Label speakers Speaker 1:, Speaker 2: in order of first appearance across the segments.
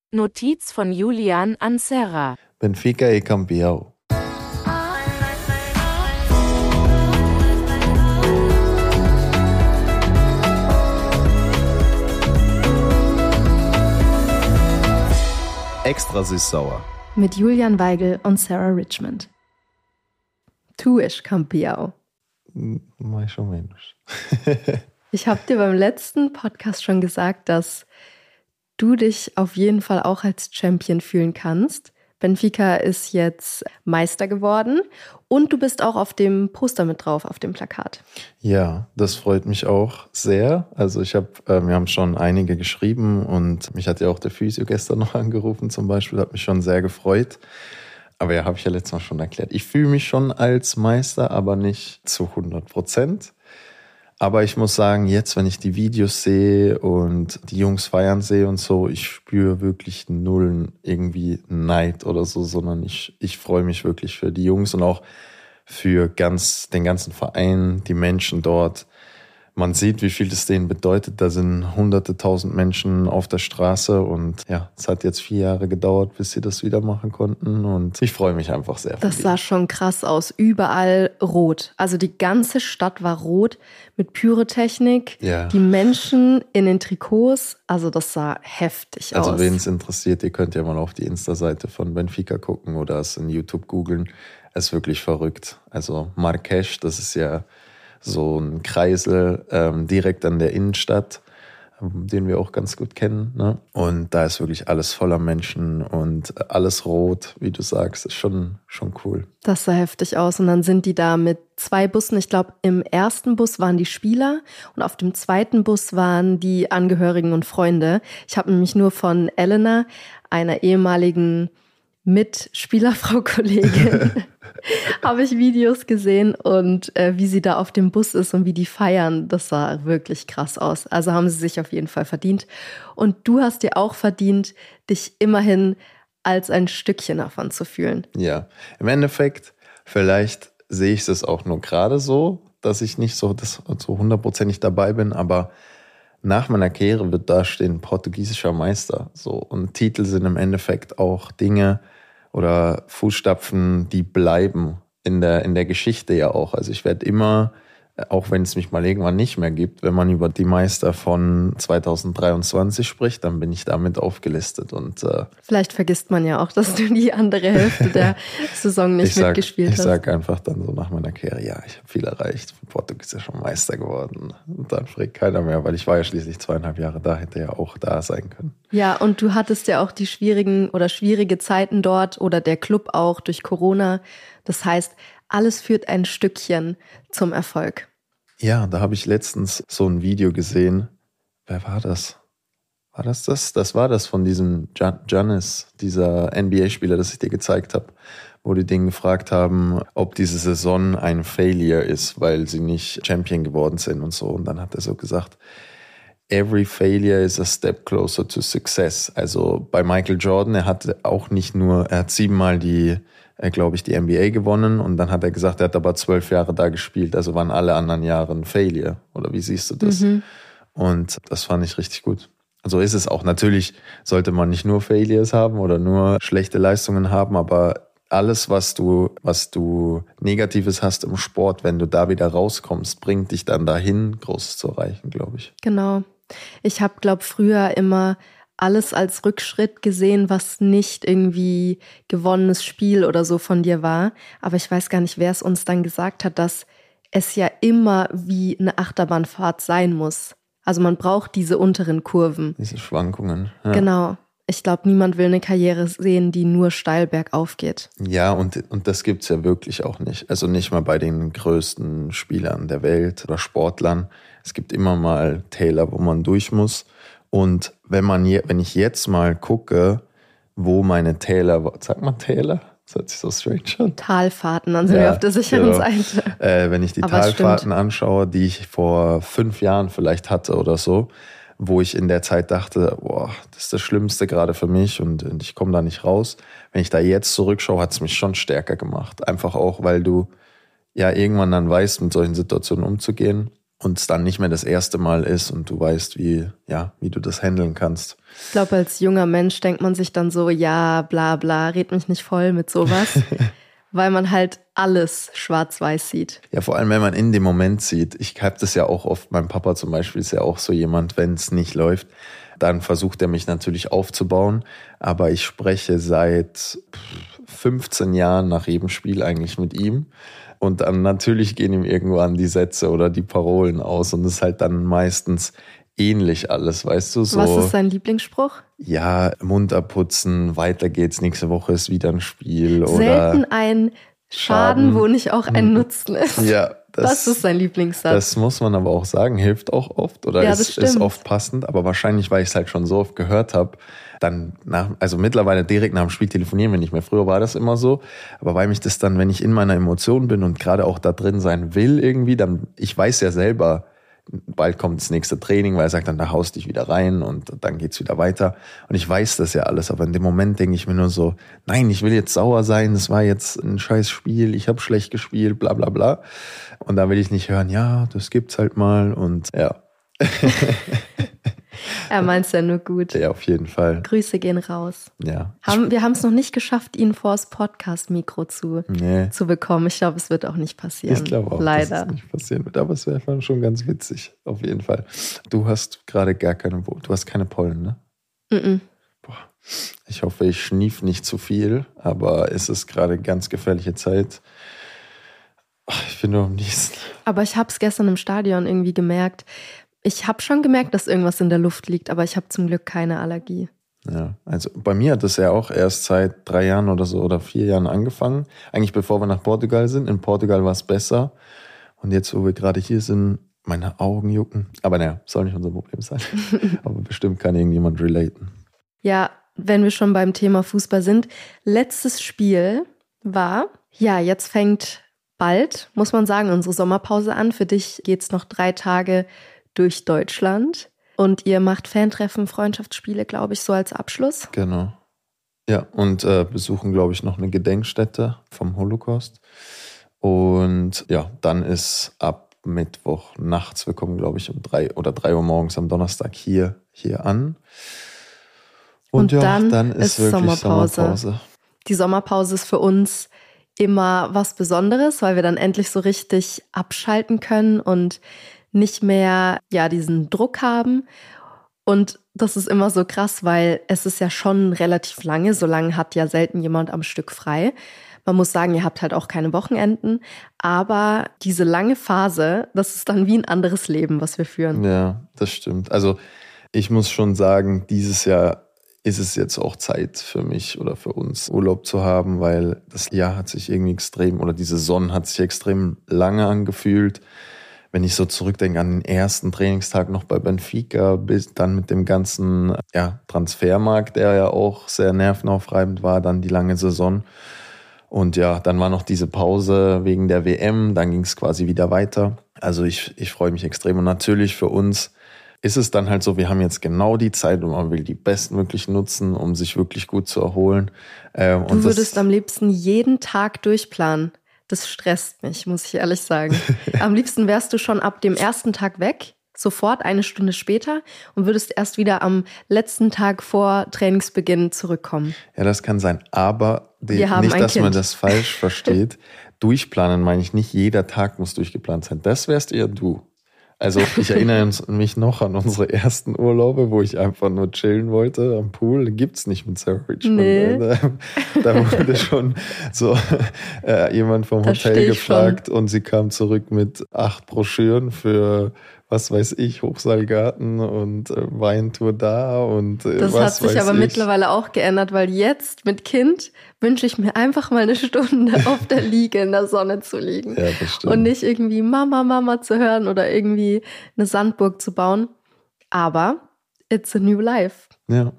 Speaker 1: Notiz von Julian an Sarah.
Speaker 2: Benfica é campeão. Extra süß-sauer.
Speaker 3: Mit Julian Weigel und Sarah Richmond. Tu és campeão.
Speaker 2: Mais ou menos.
Speaker 3: Ich habe dir beim letzten Podcast schon gesagt, dass du dich auf jeden Fall auch als Champion fühlen kannst. Benfica ist jetzt Meister geworden und du bist auch auf dem Poster mit drauf, auf dem Plakat.
Speaker 2: Ja, das freut mich auch sehr. Also wir haben schon einige geschrieben und mich hat ja auch der Physio gestern noch angerufen zum Beispiel, hat mich schon sehr gefreut. Aber ja, habe ich ja letztes Mal schon erklärt. Ich fühle mich schon als Meister, aber nicht zu 100%. Aber ich muss sagen, jetzt, wenn ich die Videos sehe und die Jungs feiern sehe und so, ich spüre wirklich null irgendwie Neid oder so, sondern ich freue mich wirklich für die Jungs und auch für den ganzen Verein, die Menschen dort. Man sieht, wie viel das denen bedeutet. Da sind hunderte, tausend Menschen auf der Straße und ja, es hat jetzt 4 Jahre gedauert, bis sie das wieder machen konnten und ich freue mich einfach sehr.
Speaker 3: Das sah schon krass aus. Überall rot. Also die ganze Stadt war rot mit Pyrotechnik.
Speaker 2: Ja.
Speaker 3: Die Menschen in den Trikots. Also das sah heftig aus.
Speaker 2: Also wen es interessiert, ihr könnt ja mal auf die Insta-Seite von Benfica gucken oder es in YouTube googeln. Es ist wirklich verrückt. Also Marques, das ist ja so ein Kreisel direkt an der Innenstadt, den wir auch ganz gut kennen. Ne? Und da ist wirklich alles voller Menschen und alles rot, wie du sagst. Ist schon cool.
Speaker 3: Das sah heftig aus. Und dann sind die da mit 2 Bussen. Ich glaube, im ersten Bus waren die Spieler und auf dem zweiten Bus waren die Angehörigen und Freunde. Ich habe nämlich nur von Elena, einer ehemaligen Mitspielerfrau-Kollegin, habe ich Videos gesehen und wie sie da auf dem Bus ist und wie die feiern, das sah wirklich krass aus. Also haben sie sich auf jeden Fall verdient. Und du hast dir auch verdient, dich immerhin als ein Stückchen davon zu fühlen.
Speaker 2: Ja, im Endeffekt, vielleicht sehe ich es auch nur gerade so, dass ich nicht so 100%ig dabei bin, aber nach meiner Karriere wird da stehen portugiesischer Meister. So. Und Titel sind im Endeffekt auch Dinge oder Fußstapfen, die bleiben in der Geschichte ja auch. Also ich werde immer, auch wenn es mich mal irgendwann nicht mehr gibt, wenn man über die Meister von 2023 spricht, dann bin ich damit aufgelistet. Und
Speaker 3: vielleicht vergisst man ja auch, dass du die andere Hälfte der Saison nicht mitgespielt hast.
Speaker 2: Ich sage einfach dann so nach meiner Karriere, ja, ich habe viel erreicht, bin portugiesischer Meister geworden. Und dann fragt keiner mehr, weil ich war ja schließlich 2,5 Jahre da, hätte ja auch da sein können.
Speaker 3: Ja, und du hattest ja auch die schwierige Zeiten dort oder der Club auch durch Corona. Das heißt, alles führt ein Stückchen zum Erfolg.
Speaker 2: Ja, da habe ich letztens so ein Video gesehen. Wer war das? War das? Das war das von diesem Giannis, dieser NBA-Spieler, das ich dir gezeigt habe, wo die den gefragt haben, ob diese Saison ein Failure ist, weil sie nicht Champion geworden sind und so. Und dann hat er so gesagt, every failure is a step closer to success. Also bei Michael Jordan, er hat 7-mal die NBA gewonnen und dann hat er gesagt, er hat aber 12 Jahre da gespielt, also waren alle anderen Jahre ein Failure. Oder wie siehst du das? Mhm. Und das fand ich richtig gut. Also ist es auch. Natürlich sollte man nicht nur Failures haben oder nur schlechte Leistungen haben, aber alles, was du Negatives hast im Sport, wenn du da wieder rauskommst, bringt dich dann dahin, Großes zu erreichen, glaube ich.
Speaker 3: Genau. Ich habe, früher immer alles als Rückschritt gesehen, was nicht irgendwie gewonnenes Spiel oder so von dir war. Aber ich weiß gar nicht, wer es uns dann gesagt hat, dass es ja immer wie eine Achterbahnfahrt sein muss. Also man braucht diese unteren Kurven.
Speaker 2: Diese Schwankungen. Ja.
Speaker 3: Genau. Ich glaube, niemand will eine Karriere sehen, die nur steil bergauf geht.
Speaker 2: Ja, und das gibt's ja wirklich auch nicht. Also nicht mal bei den größten Spielern der Welt oder Sportlern. Es gibt immer mal Täler, wo man durch muss. Und wenn ich jetzt mal gucke, wo meine Täler, sagt man Täler? Das hört sich so strange an.
Speaker 3: Talfahrten, dann sind wir auf der sicheren Seite.
Speaker 2: Wenn ich die Talfahrten anschaue, die ich vor 5 Jahren vielleicht hatte oder so, wo ich in der Zeit dachte, boah, das ist das Schlimmste gerade für mich und ich komme da nicht raus. Wenn ich da jetzt zurückschaue, hat es mich schon stärker gemacht. Einfach auch, weil du ja irgendwann dann weißt, mit solchen Situationen umzugehen. und es dann nicht mehr das erste Mal ist und du weißt, wie du das handeln kannst.
Speaker 3: Ich glaube, als junger Mensch denkt man sich dann so, ja, bla bla, red mich nicht voll mit sowas, weil man halt alles schwarz-weiß sieht.
Speaker 2: Ja, vor allem, wenn man in dem Moment sieht. Ich habe das ja auch oft, mein Papa zum Beispiel ist ja auch so jemand, wenn es nicht läuft, dann versucht er mich natürlich aufzubauen. Aber ich spreche seit 15 Jahren nach jedem Spiel eigentlich mit ihm. Und dann natürlich gehen ihm irgendwann die Sätze oder die Parolen aus. Und es ist halt dann meistens ähnlich alles, weißt du? So,
Speaker 3: was ist dein Lieblingsspruch?
Speaker 2: Ja, Mund abputzen, weiter geht's, nächste Woche ist wieder ein Spiel.
Speaker 3: Selten
Speaker 2: oder
Speaker 3: ein Schaden, wo nicht auch ein Nutzen ist.
Speaker 2: Ja,
Speaker 3: das ist sein Lieblingssatz.
Speaker 2: Das muss man aber auch sagen, hilft auch oft oder
Speaker 3: ja,
Speaker 2: ist oft passend. Aber wahrscheinlich, weil ich es halt schon so oft gehört habe, dann also mittlerweile direkt nach dem Spiel telefonieren wir nicht mehr. Früher war das immer so. Aber weil mich das dann, wenn ich in meiner Emotion bin und gerade auch da drin sein will irgendwie, dann, ich weiß ja selber, bald kommt das nächste Training, weil er sagt dann, da haust dich wieder rein und dann geht's wieder weiter. Und ich weiß das ja alles, aber in dem Moment denke ich mir nur so, nein, ich will jetzt sauer sein, das war jetzt ein scheiß Spiel, ich habe schlecht gespielt, bla bla bla. Und da will ich nicht hören, ja, das gibt's halt mal und ja.
Speaker 3: Er meint's ja nur gut.
Speaker 2: Ja, auf jeden Fall.
Speaker 3: Grüße gehen raus.
Speaker 2: Ja.
Speaker 3: Wir haben es noch nicht geschafft, ihn vors Podcast-Mikro zu bekommen. Ich glaube, es wird auch nicht passieren.
Speaker 2: Ich glaube auch,
Speaker 3: leider,
Speaker 2: dass es nicht passieren wird. Aber es wäre schon ganz witzig, auf jeden Fall. Du hast gerade du hast keine Pollen, ne?
Speaker 3: Mm-mm.
Speaker 2: Boah. Ich hoffe, ich schnief nicht zu viel, aber es ist gerade eine ganz gefährliche Zeit. Ich bin nur am nächsten.
Speaker 3: Aber ich habe es gestern im Stadion irgendwie gemerkt. Ich habe schon gemerkt, dass irgendwas in der Luft liegt, aber ich habe zum Glück keine Allergie.
Speaker 2: Ja, also bei mir hat das ja auch erst seit 3 Jahren oder so oder 4 Jahren angefangen. Eigentlich bevor wir nach Portugal sind. In Portugal war es besser. Und jetzt, wo wir gerade hier sind, meine Augen jucken. Aber naja, soll nicht unser Problem sein. Aber bestimmt kann irgendjemand relaten.
Speaker 3: Ja, wenn wir schon beim Thema Fußball sind. Letztes Spiel war, jetzt fängt bald, muss man sagen, unsere Sommerpause an. Für dich geht's noch 3 Tage durch Deutschland. Und ihr macht Fantreffen, Freundschaftsspiele, glaube ich, so als Abschluss.
Speaker 2: Genau. Ja, und besuchen, glaube ich, noch eine Gedenkstätte vom Holocaust. Und ja, dann ist ab Mittwoch nachts, wir kommen, glaube ich, um 3 Uhr morgens am Donnerstag hier an. Und ja, dann ist wirklich Sommerpause.
Speaker 3: Die Sommerpause ist für uns immer was Besonderes, weil wir dann endlich so richtig abschalten können und nicht mehr diesen Druck haben. Und das ist immer so krass, weil es ist ja schon relativ lange. So lange hat ja selten jemand am Stück frei. Man muss sagen, ihr habt halt auch keine Wochenenden. Aber diese lange Phase, das ist dann wie ein anderes Leben, was wir führen.
Speaker 2: Ja, das stimmt. Also ich muss schon sagen, dieses Jahr ist es jetzt auch Zeit für mich oder für uns, Urlaub zu haben, weil das Jahr hat sich irgendwie die Saison hat sich extrem lange angefühlt. Wenn ich so zurückdenke an den ersten Trainingstag noch bei Benfica, bis dann mit dem ganzen Transfermarkt, der ja auch sehr nervenaufreibend war, dann die lange Saison. Und ja, dann war noch diese Pause wegen der WM, dann ging es quasi wieder weiter. Also ich freue mich extrem. Und natürlich für uns ist es dann halt so, wir haben jetzt genau die Zeit und man will die bestmöglich nutzen, um sich wirklich gut zu erholen.
Speaker 3: Du würdest am liebsten jeden Tag durchplanen. Das stresst mich, muss ich ehrlich sagen. Am liebsten wärst du schon ab dem ersten Tag weg, sofort 1 Stunde später und würdest erst wieder am letzten Tag vor Trainingsbeginn zurückkommen.
Speaker 2: Ja, das kann sein, aber nicht, dass man das falsch versteht. Durchplanen meine ich nicht, jeder Tag muss durchgeplant sein. Das wärst eher du. Also ich erinnere mich noch an unsere ersten Urlaube, wo ich einfach nur chillen wollte am Pool. Gibt's nicht mit Sarah Richmond.
Speaker 3: Nee.
Speaker 2: Da wurde schon so jemand vom Hotel gefragt und sie kam zurück mit 8 Broschüren für, was weiß ich, Hochseilgarten und Weintour da und
Speaker 3: das hat sich aber mittlerweile auch geändert, weil jetzt mit Kind wünsche ich mir einfach mal 1 Stunde auf der Liege in der Sonne zu liegen.
Speaker 2: Ja, das stimmt.
Speaker 3: Und nicht irgendwie Mama, Mama zu hören oder irgendwie eine Sandburg zu bauen. Aber it's a new life.
Speaker 2: Ja.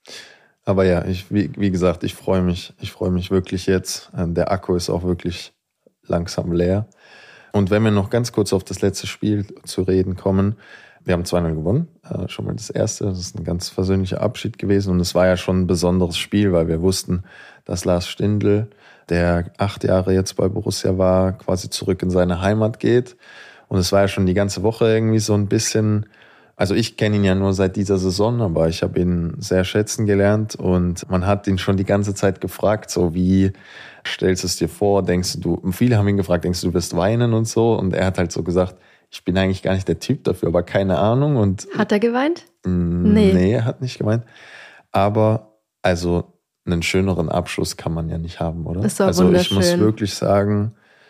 Speaker 2: Aber ja, wie gesagt, ich freue mich wirklich jetzt. Der Akku ist auch wirklich langsam leer. Und wenn wir noch ganz kurz auf das letzte Spiel zu reden kommen, wir haben 2-0 gewonnen, schon mal das erste. Das ist ein ganz versöhnlicher Abschied gewesen und es war ja schon ein besonderes Spiel, weil wir wussten, dass Lars Stindl, der 8 Jahre jetzt bei Borussia war, quasi zurück in seine Heimat geht. Und es war ja schon die ganze Woche irgendwie so ein bisschen, also ich kenne ihn ja nur seit dieser Saison, aber ich habe ihn sehr schätzen gelernt und man hat ihn schon die ganze Zeit gefragt, so wie stellst du es dir vor, denkst du, viele haben ihn gefragt, denkst du wirst weinen und so, und er hat halt so gesagt, ich bin eigentlich gar nicht der Typ dafür, aber keine Ahnung. Und
Speaker 3: hat er geweint?
Speaker 2: Nee, er hat nicht geweint. Aber also einen schöneren Abschluss kann man ja nicht haben, oder?
Speaker 3: Das war
Speaker 2: also
Speaker 3: wunderschön.
Speaker 2: Ich muss wirklich sagen,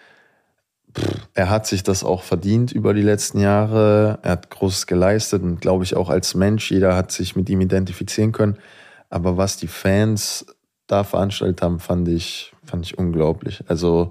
Speaker 2: er hat sich das auch verdient über die letzten Jahre. Er hat Großes geleistet und glaube ich auch als Mensch, jeder hat sich mit ihm identifizieren können. Aber was die Fans da veranstaltet haben, fand ich unglaublich. Also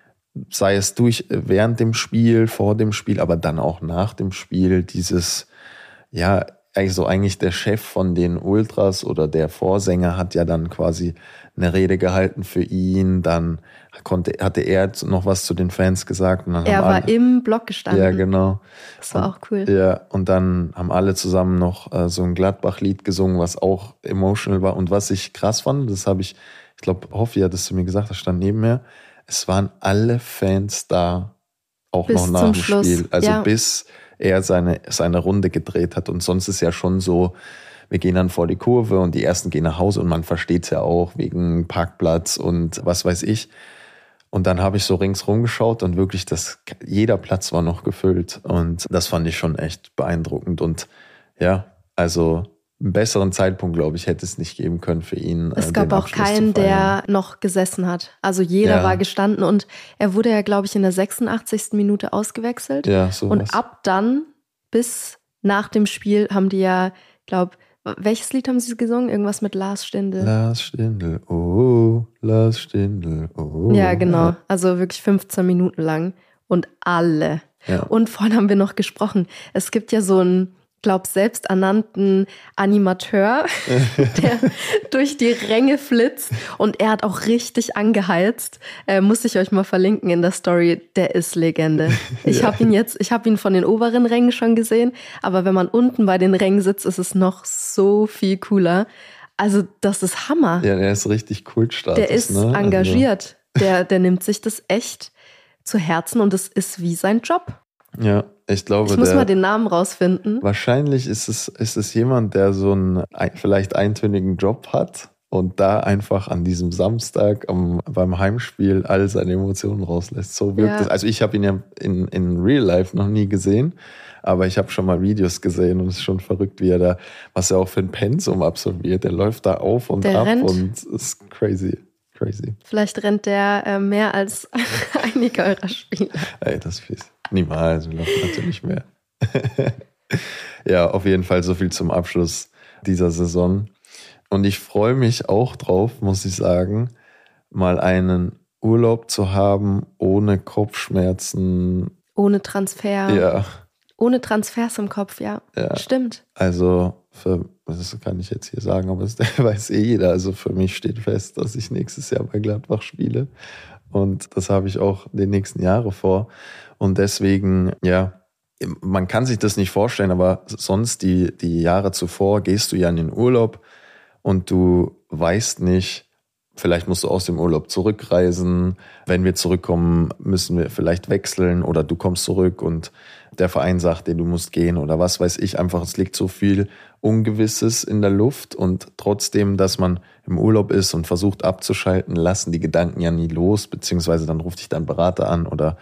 Speaker 2: sei es während dem Spiel, vor dem Spiel, aber dann auch nach dem Spiel, dieses, ja, also eigentlich der Chef von den Ultras oder der Vorsänger hat ja dann quasi eine Rede gehalten für ihn, dann hatte er noch was zu den Fans gesagt. Und dann
Speaker 3: er war im Block gestanden.
Speaker 2: Ja, genau.
Speaker 3: Das war auch cool.
Speaker 2: Ja, und dann haben alle zusammen noch so ein Gladbach-Lied gesungen, was auch emotional war. Und was ich krass fand, das habe ich glaube, Hoffi hat es zu mir gesagt, das stand neben mir, es waren alle Fans da, auch bis noch nach dem Schluss. Spiel. Also ja. Bis er seine Runde gedreht hat. Und sonst ist ja schon so, wir gehen dann vor die Kurve und die Ersten gehen nach Hause und man versteht es ja auch wegen Parkplatz und was weiß ich. Und dann habe ich so ringsrum geschaut und wirklich jeder Platz war noch gefüllt. Und das fand ich schon echt beeindruckend. Und ja, also einen besseren Zeitpunkt, glaube ich, hätte es nicht geben können für ihn.
Speaker 3: Es gab auch keinen, der noch gesessen hat. Also jeder war gestanden und er wurde ja, glaube ich, in der 86. Minute ausgewechselt.
Speaker 2: Ja, sowas.
Speaker 3: Und ab dann bis nach dem Spiel haben die ja, glaube welches Lied haben sie gesungen? Irgendwas mit Lars Stindl.
Speaker 2: Lars Stindl, oh, Lars Stindl, oh.
Speaker 3: Ja, genau. Also wirklich 15 Minuten lang und alle. Ja. Und vorhin haben wir noch gesprochen. Es gibt ja so einen, selbsternannten Animateur, der durch die Ränge flitzt und er hat auch richtig angeheizt. Muss ich euch mal verlinken in der Story. Der ist Legende. Ich habe ihn von den oberen Rängen schon gesehen, aber wenn man unten bei den Rängen sitzt, ist es noch so viel cooler. Also das ist Hammer.
Speaker 2: Ja, der ist richtig Kultstatus.
Speaker 3: Der ist engagiert. Der nimmt sich das echt zu Herzen und es ist wie sein Job.
Speaker 2: Ja, ich glaube,
Speaker 3: ich muss mal den Namen rausfinden.
Speaker 2: Wahrscheinlich ist es jemand, der so einen vielleicht eintönigen Job hat und da einfach an diesem Samstag beim Heimspiel all seine Emotionen rauslässt. So wirkt es. Also ich habe ihn ja in Real Life noch nie gesehen, aber ich habe schon mal Videos gesehen und es ist schon verrückt, wie er da, was er auch für ein Pensum absolviert. Der läuft da auf und ab und es ist crazy.
Speaker 3: Vielleicht rennt der mehr als einige eurer Spieler.
Speaker 2: Ey, das ist fies. Niemals, wir laufen natürlich mehr. Ja, auf jeden Fall so viel zum Abschluss dieser Saison. Und ich freue mich auch drauf, muss ich sagen, mal einen Urlaub zu haben ohne Kopfschmerzen.
Speaker 3: Ohne Transfer.
Speaker 2: Ja.
Speaker 3: Ohne Transfers im Kopf, ja. Stimmt.
Speaker 2: Also, das kann ich jetzt hier sagen, aber das weiß jeder. Also für mich steht fest, dass ich nächstes Jahr bei Gladbach spiele. Und das habe ich auch die nächsten Jahre vor. Und deswegen, ja, man kann sich das nicht vorstellen, aber sonst die Jahre zuvor gehst du ja in den Urlaub und du weißt nicht, vielleicht musst du aus dem Urlaub zurückreisen. Wenn wir zurückkommen, müssen wir vielleicht wechseln oder du kommst zurück und der Verein sagt dir, du musst gehen oder was weiß ich. Einfach, es liegt so viel Ungewisses in der Luft und trotzdem, dass man im Urlaub ist und versucht abzuschalten, lassen die Gedanken ja nie los, beziehungsweise dann ruft dich dein Berater an oder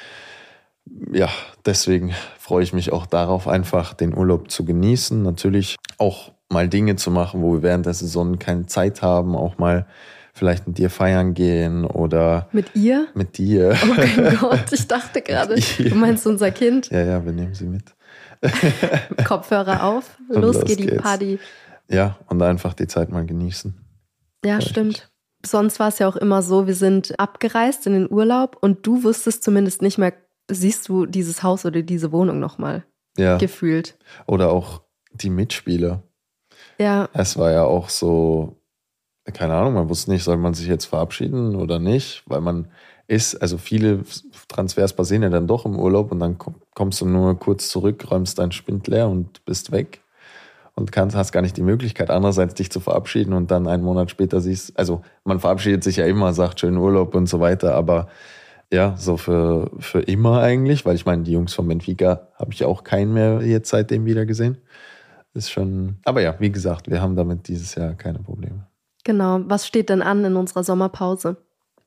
Speaker 2: ja, deswegen freue ich mich auch darauf, einfach den Urlaub zu genießen. Natürlich auch mal Dinge zu machen, wo wir während der Saison keine Zeit haben, auch mal vielleicht mit dir feiern gehen oder...
Speaker 3: Mit ihr?
Speaker 2: Mit dir.
Speaker 3: Oh mein Gott, ich dachte gerade, du meinst unser Kind?
Speaker 2: Ja, wir nehmen sie mit.
Speaker 3: Kopfhörer auf, los geht die Party.
Speaker 2: Ja, und einfach die Zeit mal genießen.
Speaker 3: Ja, stimmt. Sonst war es ja auch immer so, wir sind abgereist in den Urlaub und du wusstest zumindest nicht mehr, siehst du dieses Haus oder diese Wohnung nochmal gefühlt.
Speaker 2: Oder auch die Mitspieler.
Speaker 3: Ja.
Speaker 2: Es war ja auch so... Keine Ahnung, man wusste nicht, soll man sich jetzt verabschieden oder nicht, weil man also viele Transfers passieren ja dann doch im Urlaub und dann kommst du nur kurz zurück, räumst deinen Spind leer und bist weg und hast gar nicht die Möglichkeit, andererseits dich zu verabschieden und dann einen Monat später siehst, also man verabschiedet sich ja immer, sagt schönen Urlaub und so weiter, aber ja, so für immer eigentlich, weil ich meine, die Jungs von Benfica habe ich auch keinen mehr jetzt seitdem wieder gesehen. Ist schon, aber ja, wie gesagt, wir haben damit dieses Jahr keine Probleme.
Speaker 3: Genau. Was steht denn an in unserer Sommerpause?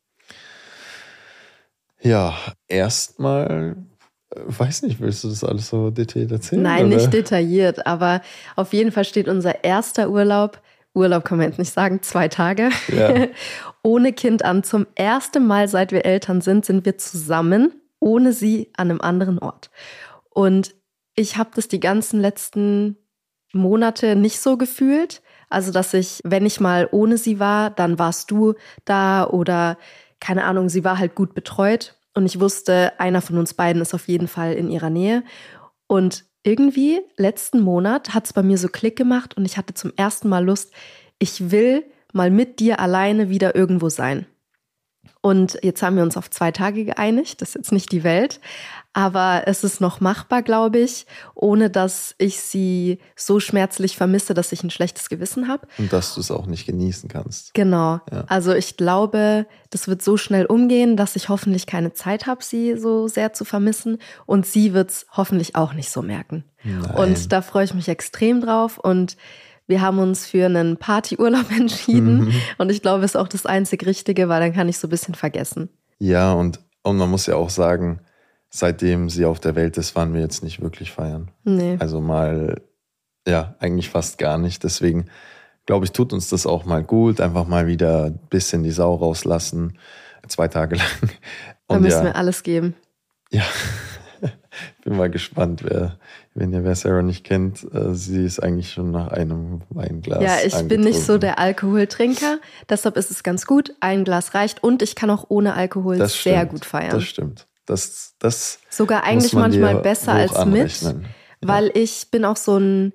Speaker 2: Ja, erstmal, weiß nicht, willst du das alles so detailliert erzählen?
Speaker 3: Nein,
Speaker 2: oder?
Speaker 3: nicht detailliert, aber auf jeden Fall steht unser erster Urlaub kann man jetzt nicht sagen, 2 Tage,
Speaker 2: Ja.
Speaker 3: ohne Kind an. Zum ersten Mal, seit wir Eltern sind wir zusammen, ohne sie an einem anderen Ort. Und ich habe das die ganzen letzten Monate nicht so gefühlt. Also, dass ich, wenn ich mal ohne sie war, dann warst du da oder keine Ahnung, sie war halt gut betreut. Und ich wusste, einer von uns beiden ist auf jeden Fall in ihrer Nähe. Und irgendwie, letzten Monat, hat es bei mir so Klick gemacht und ich hatte zum ersten Mal Lust, ich will mal mit dir alleine wieder irgendwo sein. Und jetzt haben wir uns auf 2 Tage geeinigt, das ist jetzt nicht die Welt, aber es ist noch machbar, glaube ich, ohne dass ich sie so schmerzlich vermisse, dass ich ein schlechtes Gewissen habe.
Speaker 2: Und dass du es auch nicht genießen kannst.
Speaker 3: Genau.
Speaker 2: Ja.
Speaker 3: Also ich glaube, das wird so schnell umgehen, dass ich hoffentlich keine Zeit habe, sie so sehr zu vermissen. Und sie wird es hoffentlich auch nicht so merken.
Speaker 2: Nein.
Speaker 3: Und da freue ich mich extrem drauf. Und wir haben uns für einen Partyurlaub entschieden. Und ich glaube, es ist auch das einzig Richtige, weil dann kann ich so ein bisschen vergessen.
Speaker 2: Ja, und man muss ja auch sagen, seitdem sie auf der Welt ist, waren wir jetzt nicht wirklich feiern.
Speaker 3: Nee.
Speaker 2: Also mal, ja, eigentlich fast gar nicht. Deswegen glaube ich, tut uns das auch mal gut, einfach mal wieder ein bisschen die Sau rauslassen, 2 Tage lang.
Speaker 3: Da
Speaker 2: Und
Speaker 3: müssen
Speaker 2: ja,
Speaker 3: wir alles geben.
Speaker 2: ja, ich bin mal gespannt, wer Sarah nicht kennt, sie ist eigentlich schon nach einem Weinglas
Speaker 3: Ja, ich bin nicht so der Alkoholtrinker, deshalb ist es ganz gut. Ein Glas reicht und ich kann auch ohne Alkohol
Speaker 2: Das
Speaker 3: sehr
Speaker 2: stimmt,
Speaker 3: gut feiern.
Speaker 2: Das stimmt. Das
Speaker 3: Sogar
Speaker 2: muss
Speaker 3: eigentlich
Speaker 2: man
Speaker 3: manchmal
Speaker 2: dir
Speaker 3: besser
Speaker 2: hoch
Speaker 3: als mit,
Speaker 2: anrechnen.
Speaker 3: weil ich bin auch so ein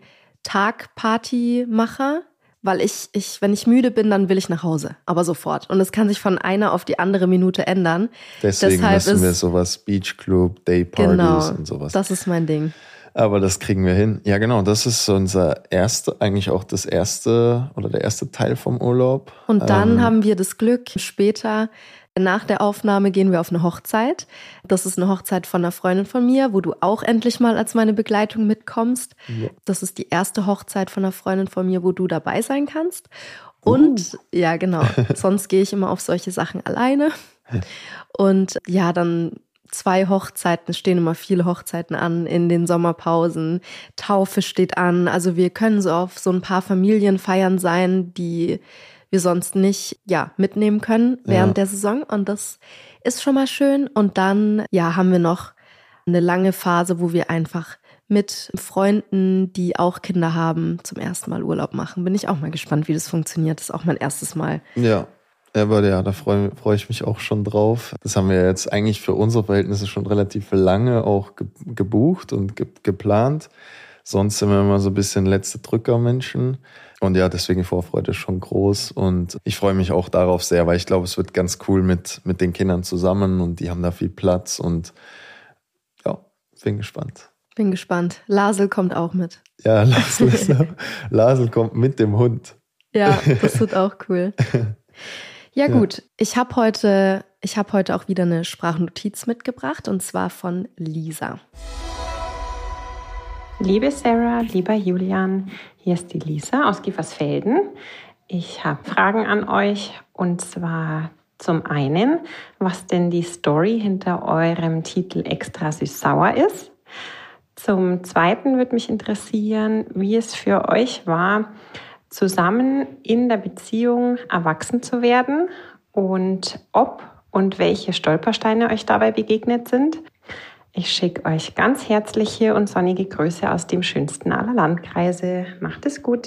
Speaker 3: Tagpartymacher, weil ich, wenn ich müde bin, dann will ich nach Hause, aber sofort. Und es kann sich von einer auf die andere Minute ändern.
Speaker 2: Deswegen
Speaker 3: Deshalb
Speaker 2: müssen wir
Speaker 3: ist-
Speaker 2: sowas, Beachclub, Daypartys
Speaker 3: Genau,
Speaker 2: und sowas.
Speaker 3: das ist mein Ding.
Speaker 2: Aber das kriegen wir hin. Ja, genau, das ist so eigentlich auch das erste oder der erste Teil vom Urlaub.
Speaker 3: Und dann haben wir das Glück, später nach der Aufnahme gehen wir auf eine Hochzeit. Das ist eine Hochzeit von einer Freundin von mir, wo du auch endlich mal als meine Begleitung mitkommst.
Speaker 2: Ja.
Speaker 3: Das ist die erste Hochzeit von einer Freundin von mir, wo du dabei sein kannst. Und ja, genau, sonst gehe ich immer auf solche Sachen alleine. Und ja, dann 2 Hochzeiten, es stehen immer viele Hochzeiten an in den Sommerpausen. Taufe steht an. Also wir können so auf so ein paar Familienfeiern sein, die wir sonst nicht mitnehmen können während der Saison. Und das ist schon mal schön. Und dann haben wir noch eine lange Phase, wo wir einfach mit Freunden, die auch Kinder haben, zum ersten Mal Urlaub machen. Bin ich auch mal gespannt, wie das funktioniert. Das ist auch mein erstes Mal.
Speaker 2: Ja, aber ja, da freu ich mich auch schon drauf. Das haben wir jetzt eigentlich für unsere Verhältnisse schon relativ lange auch gebucht und geplant. Sonst sind wir immer so ein bisschen letzte Drückermenschen. Und ja, deswegen die Vorfreude ist schon groß. Und ich freue mich auch darauf sehr, weil ich glaube, es wird ganz cool mit den Kindern zusammen und die haben da viel Platz. Und ja, bin gespannt.
Speaker 3: Bin gespannt. Lasel kommt auch mit.
Speaker 2: Ja, Lasel kommt mit dem Hund.
Speaker 3: Ja, das wird auch cool. Ja gut, ich habe heute auch wieder eine Sprachnotiz mitgebracht und zwar von Lisa.
Speaker 4: Liebe Sarah, lieber Julian, hier ist die Lisa aus Giefersfelden. Ich habe Fragen an euch und zwar zum einen, was denn die Story hinter eurem Titel Extra süß-sauer ist. Zum zweiten würde mich interessieren, wie es für euch war, zusammen in der Beziehung erwachsen zu werden und ob und welche Stolpersteine euch dabei begegnet sind. Ich schicke euch ganz herzliche und sonnige Grüße aus dem schönsten aller Landkreise. Macht es gut.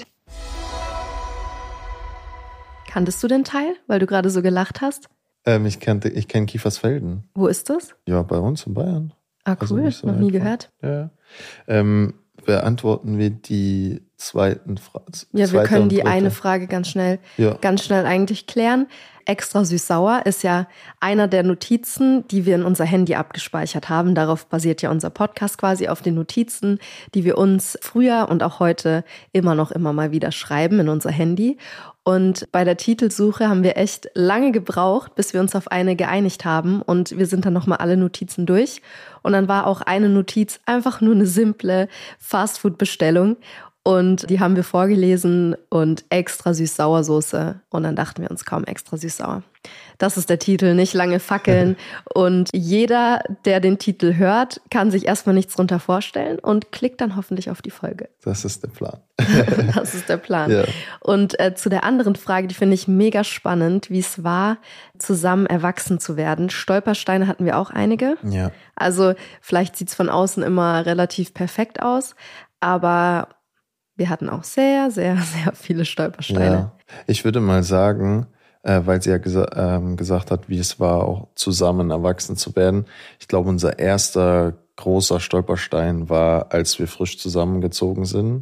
Speaker 3: Kanntest du den Teil, weil du gerade so gelacht hast?
Speaker 2: Ich kenn Kiefersfelden.
Speaker 3: Wo ist das?
Speaker 2: Ja, bei uns in Bayern.
Speaker 3: Ah,
Speaker 2: Also
Speaker 3: cool,
Speaker 2: nicht so
Speaker 3: noch nie
Speaker 2: weit
Speaker 3: gehört.
Speaker 2: Ja. Beantworten wir die zweiten Frage?
Speaker 3: Ja, wir können die eine Frage ganz schnell eigentlich klären. Extra süß-sauer ist ja einer der Notizen, die wir in unser Handy abgespeichert haben. Darauf basiert ja unser Podcast quasi, auf den Notizen, die wir uns früher und auch heute immer mal wieder schreiben in unser Handy. Und bei der Titelsuche haben wir echt lange gebraucht, bis wir uns auf eine geeinigt haben. Und wir sind dann nochmal alle Notizen durch. Und dann war auch eine Notiz einfach nur eine simple Fastfood-Bestellung. Und die haben wir vorgelesen und extra Süß-Sauer-Soße. Und dann dachten wir uns, kaum extra Süß-Sauer. Das ist der Titel, nicht lange fackeln. Und jeder, der den Titel hört, kann sich erstmal nichts drunter vorstellen und klickt dann hoffentlich auf die Folge.
Speaker 2: Das ist der Plan.
Speaker 3: Das ist der Plan.
Speaker 2: Ja.
Speaker 3: Und zu der anderen Frage, die finde ich mega spannend, wie es war, zusammen erwachsen zu werden. Stolpersteine hatten wir auch einige.
Speaker 2: Ja.
Speaker 3: Also vielleicht sieht es von außen immer relativ perfekt aus, aber wir hatten auch sehr, sehr, sehr viele Stolpersteine.
Speaker 2: Ja. Ich würde mal sagen, weil sie ja gesagt hat, wie es war, auch zusammen erwachsen zu werden. Ich glaube, unser erster großer Stolperstein war, als wir frisch zusammengezogen sind.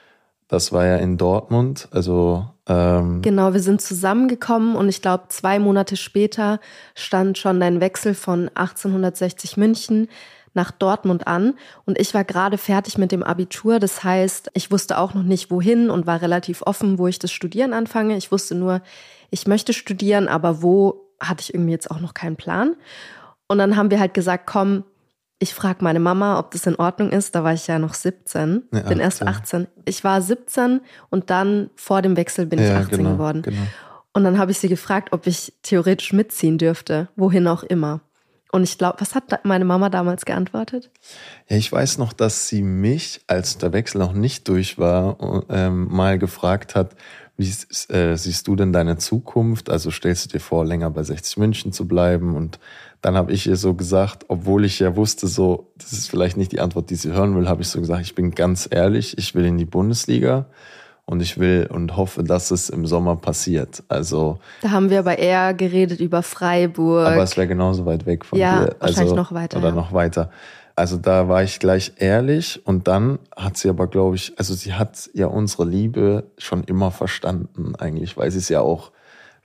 Speaker 2: Das war ja in Dortmund. Also
Speaker 3: genau, wir sind zusammengekommen und ich glaube, 2 Monate später stand schon dein Wechsel von 1860 München nach Dortmund an und ich war gerade fertig mit dem Abitur. Das heißt, ich wusste auch noch nicht, wohin und war relativ offen, wo ich das Studieren anfange. Ich wusste nur, ich möchte studieren, aber wo, hatte ich irgendwie jetzt auch noch keinen Plan. Und dann haben wir halt gesagt, komm, ich frage meine Mama, ob das in Ordnung ist. Da war ich ja noch 17, bin erst 18. Ich war 17 und dann vor dem Wechsel bin ich 18 geworden. Genau. Und dann habe ich sie gefragt, ob ich theoretisch mitziehen dürfte, wohin auch immer. Und ich glaube, was hat meine Mama damals geantwortet?
Speaker 2: Ja, ich weiß noch, dass sie mich, als der Wechsel noch nicht durch war, mal gefragt hat, wie siehst du denn deine Zukunft? Also stellst du dir vor, länger bei 60 München zu bleiben? Und dann habe ich ihr so gesagt, obwohl ich ja wusste, so, das ist vielleicht nicht die Antwort, die sie hören will, habe ich so gesagt, ich bin ganz ehrlich, ich will in die Bundesliga. Und ich will und hoffe, dass es im Sommer passiert. Also
Speaker 3: da haben wir aber eher geredet über Freiburg.
Speaker 2: Aber es wäre genauso weit weg von dir.
Speaker 3: Ja, wahrscheinlich noch weiter.
Speaker 2: Oder noch weiter. Also da war ich gleich ehrlich. Und dann hat sie aber, glaube ich, also sie hat ja unsere Liebe schon immer verstanden eigentlich, weil sie es ja auch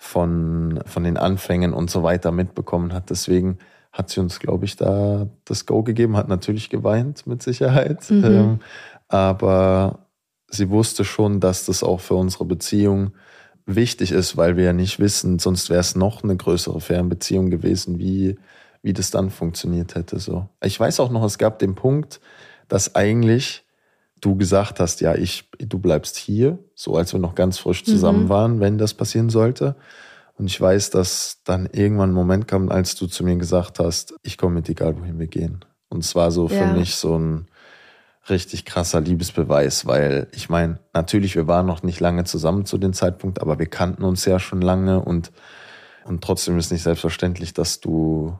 Speaker 2: von den Anfängen und so weiter mitbekommen hat. Deswegen hat sie uns, glaube ich, da das Go gegeben, hat natürlich geweint, mit Sicherheit. Aber sie wusste schon, dass das auch für unsere Beziehung wichtig ist, weil wir ja nicht wissen, sonst wäre es noch eine größere Fernbeziehung gewesen, wie das dann funktioniert hätte. So. Ich weiß auch noch, es gab den Punkt, dass eigentlich du gesagt hast, ja, du bleibst hier, so als wir noch ganz frisch zusammen waren, wenn das passieren sollte. Und ich weiß, dass dann irgendwann ein Moment kam, als du zu mir gesagt hast, ich komme mit, egal wohin wir gehen. Und es war so für mich so ein richtig krasser Liebesbeweis, weil ich meine, natürlich, wir waren noch nicht lange zusammen zu dem Zeitpunkt, aber wir kannten uns ja schon lange und trotzdem ist es nicht selbstverständlich, dass du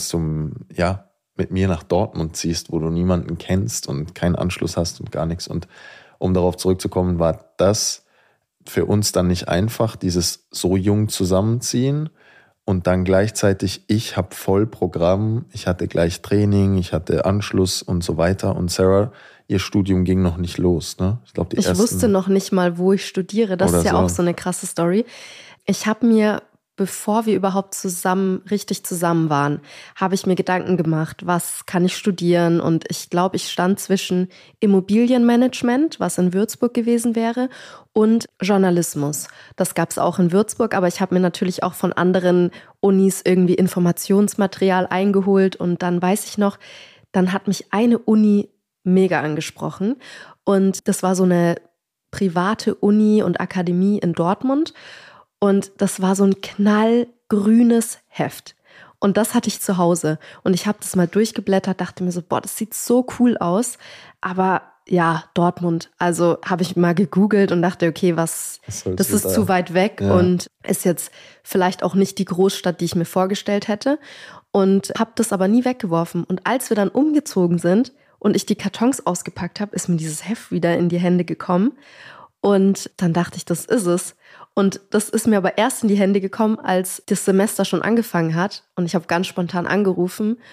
Speaker 2: ja mit mir nach Dortmund ziehst, wo du niemanden kennst und keinen Anschluss hast und gar nichts. Und um darauf zurückzukommen, war das für uns dann nicht einfach, dieses so jung zusammenziehen und dann gleichzeitig, ich habe Vollprogramm, ich hatte gleich Training, ich hatte Anschluss und so weiter und Sarah, ihr Studium ging noch nicht los, ne? Ich
Speaker 3: wusste noch nicht mal, wo ich studiere. Das ist ja auch so eine krasse Story. Ich habe mir, bevor wir überhaupt richtig zusammen waren, habe ich mir Gedanken gemacht, was kann ich studieren? Und ich glaube, ich stand zwischen Immobilienmanagement, was in Würzburg gewesen wäre, und Journalismus. Das gab es auch in Würzburg, aber ich habe mir natürlich auch von anderen Unis irgendwie Informationsmaterial eingeholt. Und dann weiß ich noch, dann hat mich eine Uni mega angesprochen. Und das war so eine private Uni und Akademie in Dortmund. Und das war so ein knallgrünes Heft. Und das hatte ich zu Hause. Und ich habe das mal durchgeblättert, dachte mir so, boah, das sieht so cool aus. Aber ja, Dortmund. Also habe ich mal gegoogelt und dachte, okay, das ist zu weit weg und ist jetzt vielleicht auch nicht die Großstadt, die ich mir vorgestellt hätte. Und habe das aber nie weggeworfen. Und als wir dann umgezogen sind und ich die Kartons ausgepackt habe, ist mir dieses Heft wieder in die Hände gekommen. Und dann dachte ich, das ist es. Und das ist mir aber erst in die Hände gekommen, als das Semester schon angefangen hat. Und ich habe ganz spontan angerufen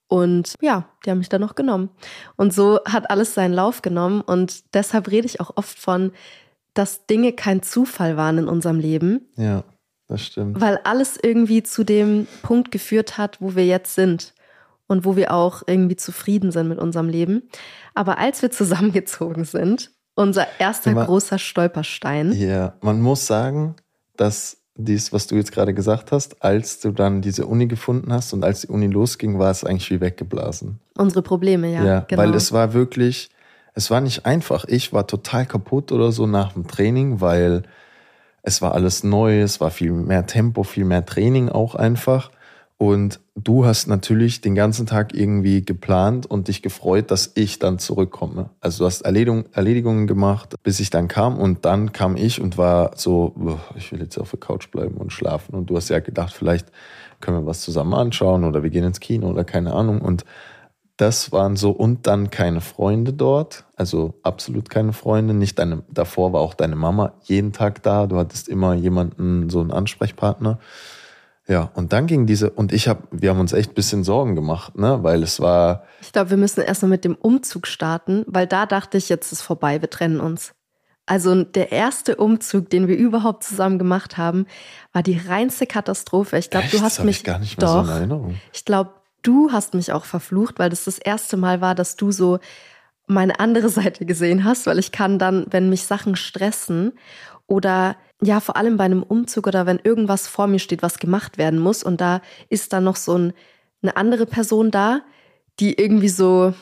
Speaker 3: Und ja, die haben mich dann noch genommen. Und so hat alles seinen Lauf genommen. Und deshalb rede ich auch oft von, dass Dinge kein Zufall waren in unserem Leben.
Speaker 2: Ja, das stimmt.
Speaker 3: Weil alles irgendwie zu dem Punkt geführt hat, wo wir jetzt sind. Und wo wir auch irgendwie zufrieden sind mit unserem Leben. Aber als wir zusammengezogen sind, unser erster großer Stolperstein.
Speaker 2: Ja, man muss sagen, dass dies, was du jetzt gerade gesagt hast, als du dann diese Uni gefunden hast und als die Uni losging, war es eigentlich wie weggeblasen.
Speaker 3: Unsere Probleme, ja,
Speaker 2: genau. Weil es war wirklich, es war nicht einfach. Ich war total kaputt oder so nach dem Training, weil es war alles neu, es war viel mehr Tempo, viel mehr Training auch einfach. Und du hast natürlich den ganzen Tag irgendwie geplant und dich gefreut, dass ich dann zurückkomme. Also du hast Erledigungen gemacht, bis ich dann kam. Und dann kam ich und war so, ich will jetzt auf der Couch bleiben und schlafen. Und du hast ja gedacht, vielleicht können wir was zusammen anschauen oder wir gehen ins Kino oder keine Ahnung. Und das waren so, und dann keine Freunde dort. Also absolut keine Freunde. Davor war auch deine Mama jeden Tag da. Du hattest immer jemanden, so einen Ansprechpartner. Ja, und dann ging wir haben uns echt ein bisschen Sorgen gemacht, ne, weil es war...
Speaker 3: Ich glaube, wir müssen erstmal mit dem Umzug starten, weil da dachte ich, jetzt ist vorbei, wir trennen uns. Also der erste Umzug, den wir überhaupt zusammen gemacht haben, war die reinste Katastrophe. Ich glaube, du hast mich...
Speaker 2: Ich gar nicht mehr so in Erinnerung.
Speaker 3: Ich glaube, du hast mich auch verflucht, weil das erste Mal war, dass du so meine andere Seite gesehen hast, weil ich kann dann, wenn mich Sachen stressen oder... Ja, vor allem bei einem Umzug oder wenn irgendwas vor mir steht, was gemacht werden muss und da ist dann noch so eine andere Person da, die irgendwie so,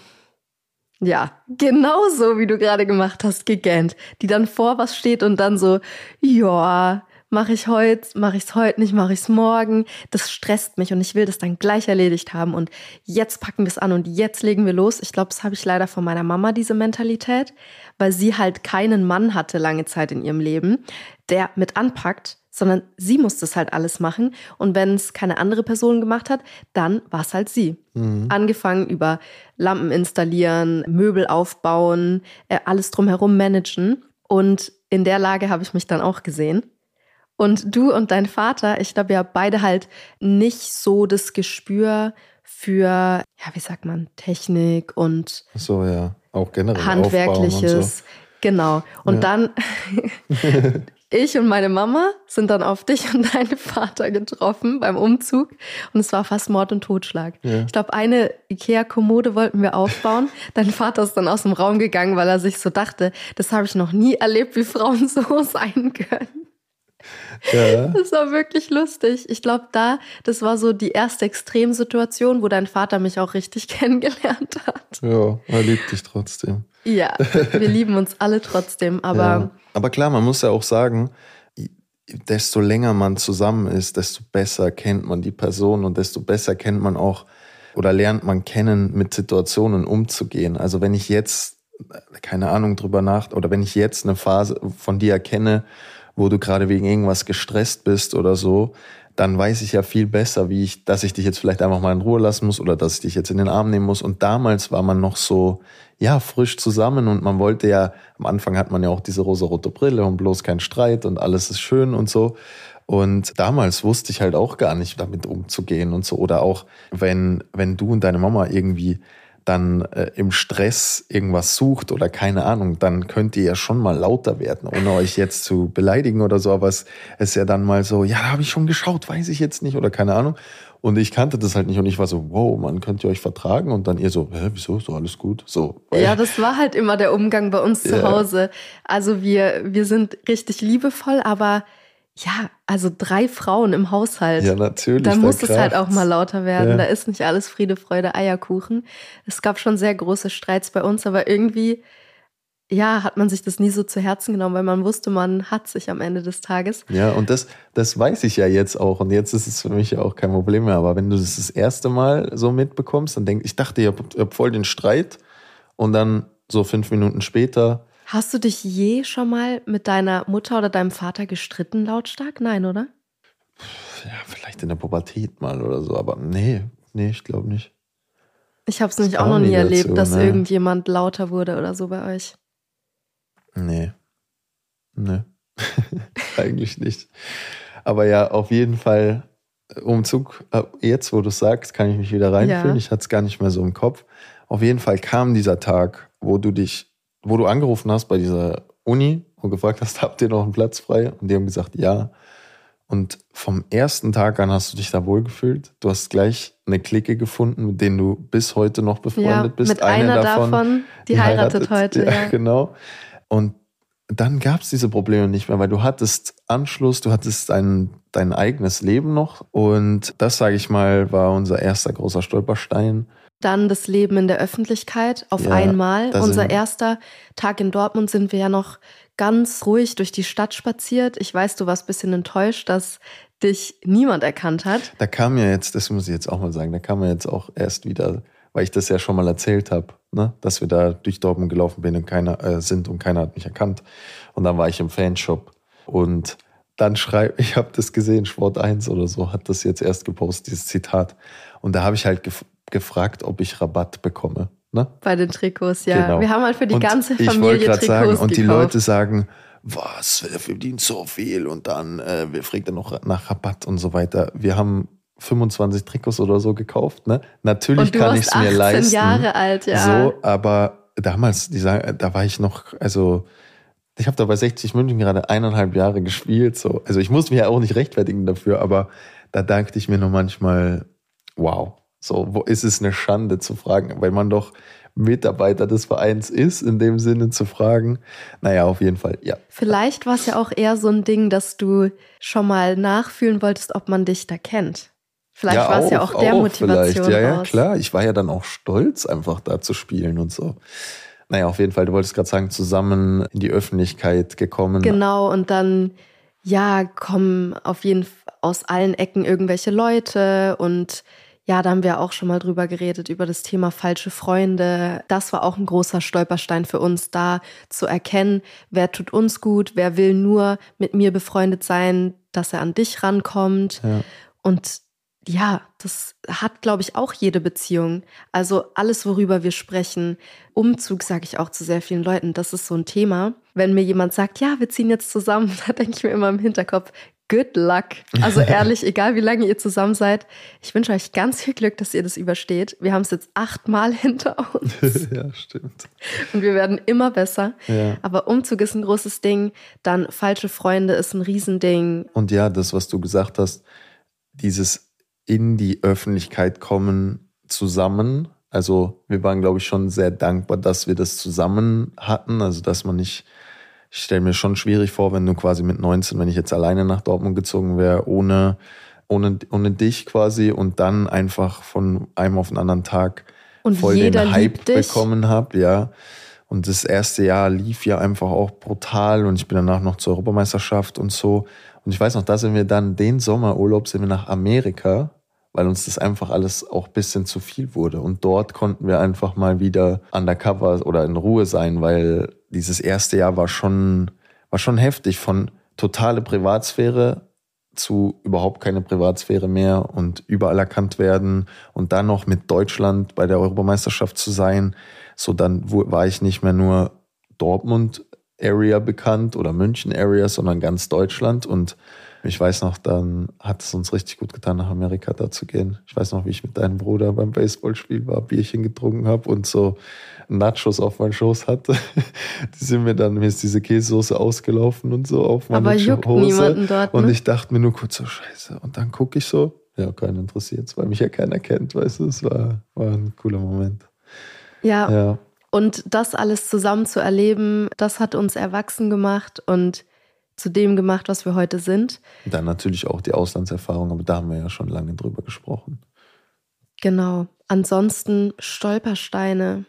Speaker 3: ja, genauso wie du gerade gemacht hast, gegähnt, die dann vor was steht und dann so, ja, mache ich's heute nicht, mache ich's morgen. Das stresst mich und ich will das dann gleich erledigt haben und jetzt packen wir es an und jetzt legen wir los. Ich glaube, das habe ich leider von meiner Mama, diese Mentalität, weil sie halt keinen Mann hatte lange Zeit in ihrem Leben, der mit anpackt, sondern sie musste es halt alles machen. Und wenn es keine andere Person gemacht hat, dann war es halt sie. Angefangen über Lampen installieren, Möbel aufbauen, alles drumherum managen. Und in der Lage habe ich mich dann auch gesehen. Und du und dein Vater, ich glaube ja beide halt nicht so das Gespür für, ja, wie sagt man, Technik und
Speaker 2: so, ja, auch generell
Speaker 3: Handwerkliches.
Speaker 2: Und so.
Speaker 3: Genau. Und dann, ich und meine Mama sind dann auf dich und deinen Vater getroffen beim Umzug. Und es war fast Mord und Totschlag. Ja. Ich glaube, eine Ikea-Kommode wollten wir aufbauen. Dein Vater ist dann aus dem Raum gegangen, weil er sich so dachte, das habe ich noch nie erlebt, wie Frauen so sein können. Ja. Das war wirklich lustig. Ich glaube, das war so die erste Extremsituation, wo dein Vater mich auch richtig kennengelernt hat.
Speaker 2: Ja, er liebt dich trotzdem.
Speaker 3: Ja, wir lieben uns alle trotzdem, aber...
Speaker 2: Ja. Aber klar, man muss ja auch sagen, desto länger man zusammen ist, desto besser kennt man die Person und desto besser kennt man auch oder lernt man kennen, mit Situationen umzugehen. Also wenn ich jetzt, keine Ahnung, oder wenn ich jetzt eine Phase von dir erkenne, wo du gerade wegen irgendwas gestresst bist oder so, dann weiß ich ja viel besser, dass ich dich jetzt vielleicht einfach mal in Ruhe lassen muss oder dass ich dich jetzt in den Arm nehmen muss. Und damals war man noch so, ja, frisch zusammen und man wollte ja, am Anfang hat man ja auch diese rosarote Brille und bloß kein Streit und alles ist schön und so. Und damals wusste ich halt auch gar nicht, damit umzugehen und so. Oder auch, wenn du und deine Mama irgendwie dann im Stress irgendwas sucht oder keine Ahnung, dann könnt ihr ja schon mal lauter werden, ohne euch jetzt zu beleidigen oder so, aber es ist ja dann mal so, ja, da habe ich schon geschaut, weiß ich jetzt nicht oder keine Ahnung. Und ich kannte das halt nicht und ich war so, wow, man, könnt ihr euch vertragen? Und dann ihr so, wieso, so alles gut? So.
Speaker 3: Ja, das war halt immer der Umgang bei uns zu Hause. Also wir sind richtig liebevoll, aber ja, also 3 Frauen im Haushalt.
Speaker 2: Ja, natürlich.
Speaker 3: Da muss es halt auch mal lauter werden. Ja. Da ist nicht alles Friede, Freude, Eierkuchen. Es gab schon sehr große Streits bei uns, aber irgendwie, ja, hat man sich das nie so zu Herzen genommen, weil man wusste, man hat sich am Ende des Tages.
Speaker 2: Ja, und das weiß ich ja jetzt auch. Und jetzt ist es für mich ja auch kein Problem mehr. Aber wenn du das erste Mal so mitbekommst, dann ich dachte, ihr habt voll den Streit. Und dann so 5 Minuten später...
Speaker 3: Hast du dich je schon mal mit deiner Mutter oder deinem Vater gestritten lautstark? Nein, oder?
Speaker 2: Ja, vielleicht in der Pubertät mal oder so, aber nee, ich glaube nicht.
Speaker 3: Ich habe es nämlich auch noch nie erlebt, dass irgendjemand lauter wurde oder so bei euch.
Speaker 2: Nee. Eigentlich nicht. Aber ja, auf jeden Fall Umzug, jetzt wo du es sagst, kann ich mich wieder reinfühlen. Ich hatte es gar nicht mehr so im Kopf. Auf jeden Fall kam dieser Tag, wo du angerufen hast bei dieser Uni und gefragt hast, habt ihr noch einen Platz frei? Und die haben gesagt, ja. Und vom ersten Tag an hast du dich da wohlgefühlt. Du hast gleich eine Clique gefunden, mit denen du bis heute noch befreundet bist.
Speaker 3: Mit einer davon, die heiratet heute.
Speaker 2: Ja, genau. Und dann gab es diese Probleme nicht mehr, weil du hattest Anschluss, du hattest dein eigenes Leben noch. Und das, sage ich mal, war unser erster großer Stolperstein.
Speaker 3: Dann das Leben in der Öffentlichkeit auf einmal. Unser erster Tag in Dortmund sind wir ja noch ganz ruhig durch die Stadt spaziert. Ich weiß, du warst ein bisschen enttäuscht, dass dich niemand erkannt hat.
Speaker 2: Da kam ja jetzt, das muss ich jetzt auch mal sagen, da kam ja jetzt auch erst wieder, weil ich das ja schon mal erzählt habe, ne, dass wir da durch Dortmund gelaufen sind und keiner hat mich erkannt. Und dann war ich im Fanshop und dann ich habe das gesehen, Sport 1 oder so, hat das jetzt erst gepostet, dieses Zitat. Und da habe ich halt gefragt, ob ich Rabatt bekomme. Ne?
Speaker 3: Bei den Trikots, ja.
Speaker 2: Genau.
Speaker 3: Wir haben halt für die ganze Familie
Speaker 2: ich wollte
Speaker 3: Trikots
Speaker 2: sagen,
Speaker 3: gekauft.
Speaker 2: und die Leute sagen, was, der verdient so viel und dann fragt er noch nach Rabatt und so weiter. Wir haben 25 Trikots oder so gekauft. Ne? Natürlich kann ich es mir leisten.
Speaker 3: 18 Jahre alt, ja.
Speaker 2: So, aber damals, da war ich noch, also ich habe da bei 60 München gerade 1,5 Jahre gespielt. So. Also ich muss mich ja auch nicht rechtfertigen dafür, aber da dachte ich mir nur manchmal, wow. So, wo ist es eine Schande zu fragen, weil man doch Mitarbeiter des Vereins ist, in dem Sinne zu fragen. Naja, auf jeden Fall, ja.
Speaker 3: Vielleicht war es ja auch eher so ein Ding, dass du schon mal nachfühlen wolltest, ob man dich da kennt. Vielleicht war es ja auch der Motivation
Speaker 2: Ja, klar. Ich war ja dann auch stolz, einfach da zu spielen und so. Naja, auf jeden Fall, du wolltest gerade sagen, zusammen in die Öffentlichkeit gekommen.
Speaker 3: Genau, und dann, ja, kommen auf jeden Fall aus allen Ecken irgendwelche Leute und ja, da haben wir auch schon mal drüber geredet, über das Thema falsche Freunde. Das war auch ein großer Stolperstein für uns, da zu erkennen, wer tut uns gut, wer will nur mit mir befreundet sein, dass er an dich rankommt. Ja. Und ja, das hat, glaube ich, auch jede Beziehung. Also alles, worüber wir sprechen, Umzug, sage ich auch zu sehr vielen Leuten, das ist so ein Thema. Wenn mir jemand sagt, ja, wir ziehen jetzt zusammen, da denke ich mir immer im Hinterkopf, good luck. Also ehrlich, egal wie lange ihr zusammen seid, ich wünsche euch ganz viel Glück, dass ihr das übersteht. Wir haben es jetzt 8-mal hinter uns.
Speaker 2: Ja, stimmt.
Speaker 3: Und wir werden immer besser.
Speaker 2: Ja.
Speaker 3: Aber Umzug ist ein großes Ding, dann falsche Freunde ist ein Riesending.
Speaker 2: Und ja, das, was du gesagt hast, dieses in die Öffentlichkeit kommen zusammen. Also wir waren, glaube ich, schon sehr dankbar, dass wir das zusammen hatten. Also dass man nicht, ich stelle mir schon schwierig vor, wenn du quasi mit 19, wenn ich jetzt alleine nach Dortmund gezogen wäre, ohne dich quasi und dann einfach von einem auf den anderen Tag
Speaker 3: und
Speaker 2: voll den Hype
Speaker 3: dich
Speaker 2: bekommen habe. Ja. Und das erste Jahr lief ja einfach auch brutal und ich bin danach noch zur Europameisterschaft und so. Und ich weiß noch, da sind wir dann den Sommerurlaub sind wir nach Amerika, weil uns das einfach alles auch ein bisschen zu viel wurde. Und dort konnten wir einfach mal wieder undercover oder in Ruhe sein, weil dieses erste Jahr war schon heftig, von totale Privatsphäre zu überhaupt keine Privatsphäre mehr und überall erkannt werden und dann noch mit Deutschland bei der Europameisterschaft zu sein. So, dann war ich nicht mehr nur Dortmund-Area bekannt oder München-Area, sondern ganz Deutschland. Und ich weiß noch, dann hat es uns richtig gut getan, nach Amerika da zu gehen. Ich weiß noch, wie ich mit deinem Bruder beim Baseballspiel war, Bierchen getrunken habe und so Nachos auf meinen Schoß hatte. Mir ist diese Käsesoße ausgelaufen und so auf meine Hose.
Speaker 3: Aber juckt niemanden dort, ne?
Speaker 2: Und ich dachte mir nur kurz so, scheiße. Und dann gucke ich so, ja, keinen interessiert, weil mich ja keiner kennt, weißt du. Es war ein cooler Moment.
Speaker 3: Ja. Und das alles zusammen zu erleben, das hat uns erwachsen gemacht und zu dem gemacht, was wir heute sind.
Speaker 2: Dann natürlich auch die Auslandserfahrung, aber da haben wir ja schon lange drüber gesprochen.
Speaker 3: Genau. Ansonsten Stolpersteine.